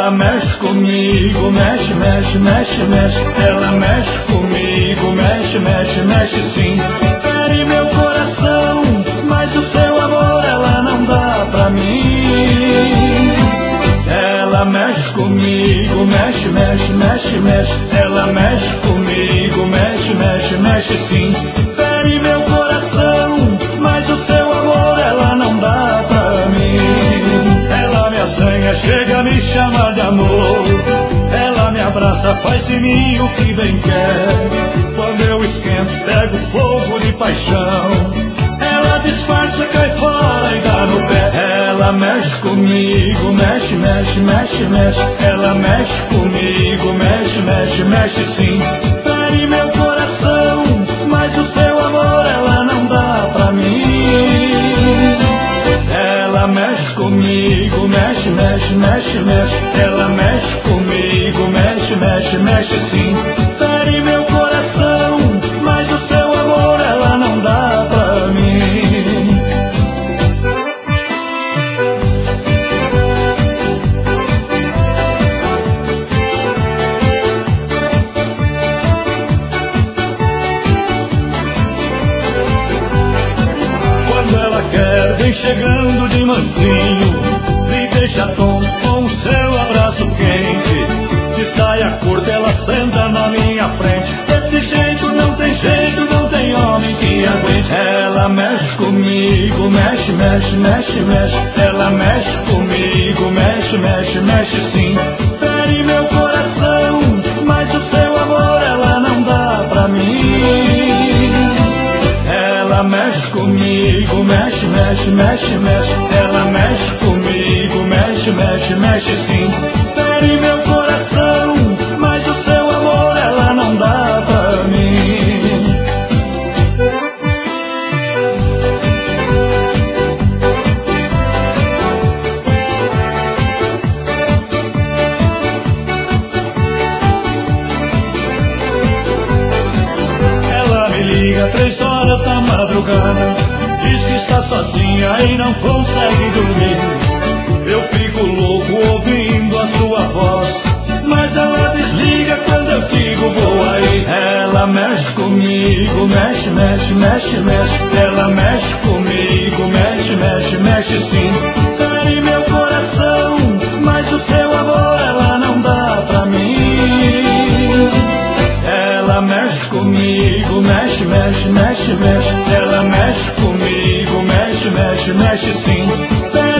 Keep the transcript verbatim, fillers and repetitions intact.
Ela mexe comigo, mexe, mexe, mexe, mexe. Ela mexe comigo, mexe, mexe, mexe sim. Fere meu coração, mas o seu amor ela não dá pra mim. Ela mexe comigo, mexe, mexe, mexe, mexe. Ela mexe comigo, mexe, mexe, mexe sim. Fere meu coração, mas o seu amor ela não dá pra mim. Ela me assanha, chega a me chamar de amor. Ela me abraça, faz de mim o que bem quer. Quando eu esquento, pego fogo de paixão. Ela disfarça, cai fora e dá no pé. Ela mexe comigo, mexe, mexe, mexe, mexe. Ela mexe comigo, mexe, mexe, mexe sim. Fere meu coração, mas o seu amor ela não dá pra mim. Ela mexe comigo, mexe, mexe, mexe, mexe. Ela mexe comigo, mexe, mexe, mexe sim. Fere meu coração, mas o seu amor ela não dá pra mim. Quando ela quer, vem chegando de mansinho, me deixa tonto com o seu abraço quente. De saia curta ela senta na minha frente. Desse jeito não tem jeito, não tem homem que aguente. Ela mexe comigo, mexe, mexe, mexe, mexe. Ela mexe comigo, mexe, mexe, mexe sim. Fere meu coração, mas o seu amor ela não dá pra mim. Ela mexe comigo, mexe, mexe, mexe, mexe. Ela mexe comigo, mexe, mexe, mexe sim. Fere meu coração, mas o seu amor ela não dá pra mim. Ela me liga três horas da madrugada, diz que está sozinha e não consegue dormir. Eu fico louco ouvindo a sua voz, mas ela desliga quando eu digo vou aí. Ela mexe comigo, mexe, mexe, mexe, mexe. Ela mexe comigo, mexe, mexe, mexe sim. Fere meu coração, mas o seu amor ela não dá pra mim. Ela mexe comigo, mexe, mexe, mexe, mexe. Ela mexe comigo, mexe, mexe, mexe sim.